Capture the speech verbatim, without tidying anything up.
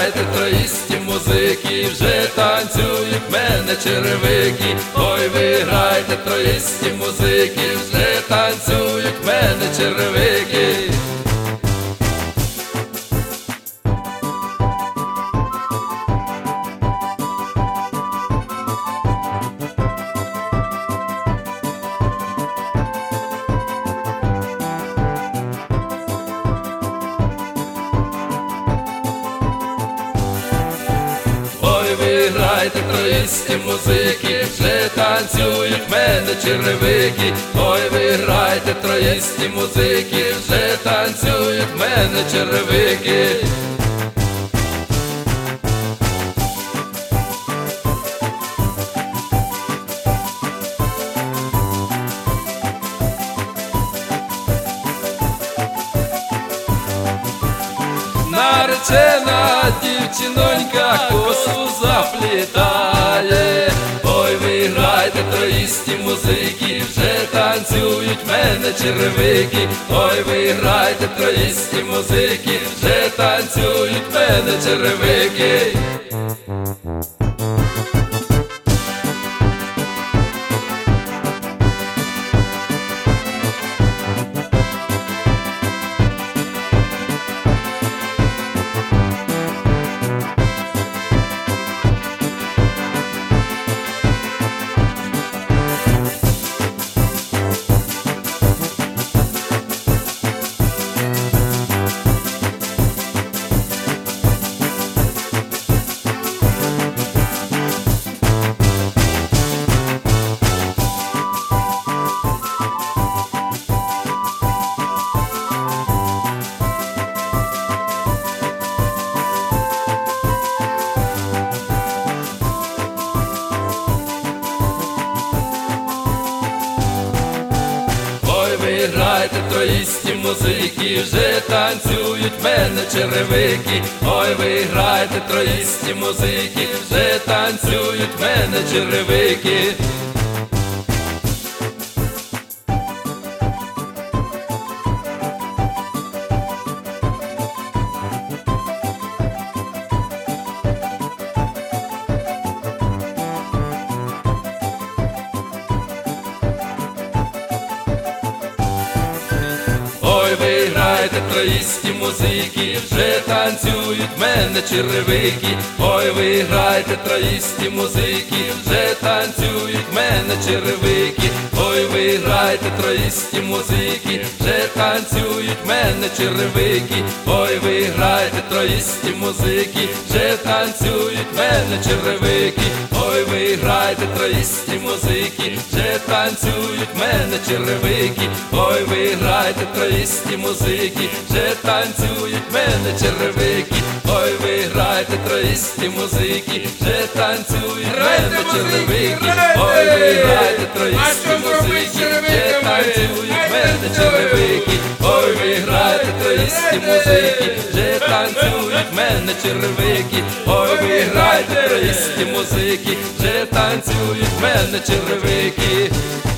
грайте, троїсті музики, вже танцюють в мене черевики. Ой, ви грайте, троїсті музики, вже танцюють в мене черевики. Ви грайте, троїсті музики, вже танцюють в мене черевики. Ой, ви грайте, троїсті музики, вже танцюють в мене черевики. Наречена дівчинонька косу заплітає. Ой, ви грайте, троїсті музики, вже танцюють в мене черевики. Ой, ви грайте, троїсті музики, вже танцюють в мене черевики. Ви грайте, троїсті музики, вже танцюють в мене черевики. Ой, ви грайте, троїсті музики, вже танцюють в мене черевики. Ой, ви грайте, троїсті музики, вже танцюють в мене черевики. Ой, ви грайте, троїсті музики, вже танцюють в мене черевики. Ой, ви грайте, троїсті музики, вже танцюють в мене черевики. Ой, ви грайте, троїсті музики, вже танцюють в мене черевики. Ой, ви грайте, троїсті музики, вже танцюють в мене черевики. Ой, ви грайте, троїсті музики, вже танцюють в мене черевики. Ой, ви грайте, троїсті музики, вже танцюють в мене черевики. Ой, ви грайте, троїсті музики, вже танцюють в мене черевики. Ой, ви грайте, троїсті музики, вже танцюють в мене черевики. Ой, ви грайте, троїсті музики, вже танцюють в мене черевики.